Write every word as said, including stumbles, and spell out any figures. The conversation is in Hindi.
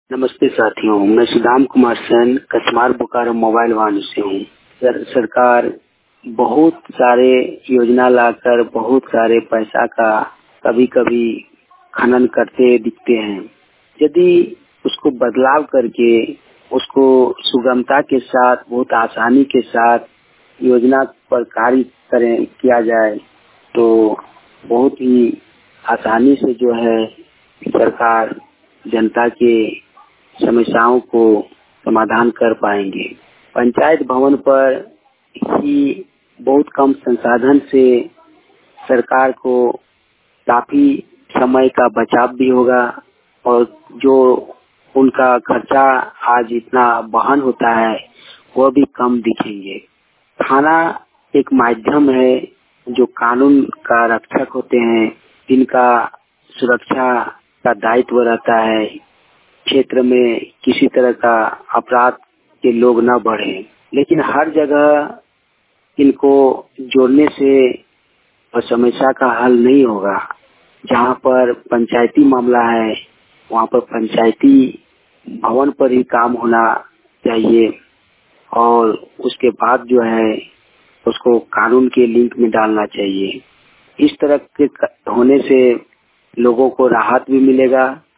नमस्ते साथियों, मैं सुदाम कुमार सेन कचमार बोकारो मोबाइल वाहन से हूँ। सर, सरकार बहुत सारे योजना लाकर बहुत सारे पैसा का कभी कभी खनन करते दिखते हैं। यदि उसको बदलाव करके उसको सुगमता के साथ बहुत आसानी के साथ योजना पर कार्य करें किया जाए तो बहुत ही आसानी से जो है सरकार जनता के समस्याओं को समाधान कर पाएंगे। पंचायत भवन पर ही बहुत कम संसाधन से सरकार को काफी समय का बचाव भी होगा और जो उनका खर्चा आज इतना वहन होता है वह भी कम दिखेंगे। थाना एक माध्यम है जो कानून का रक्षक होते हैं, जिनका सुरक्षा का दायित्व रहता है। क्षेत्र में किसी तरह का अपराध के लोग न बढ़े, लेकिन हर जगह इनको जोड़ने से समस्या का हल नहीं होगा। जहाँ पर पंचायती मामला है वहाँ पर पंचायती भवन पर ही काम होना चाहिए और उसके बाद जो है उसको कानून के लिंक में डालना चाहिए। इस तरह के होने से लोगों को राहत भी मिलेगा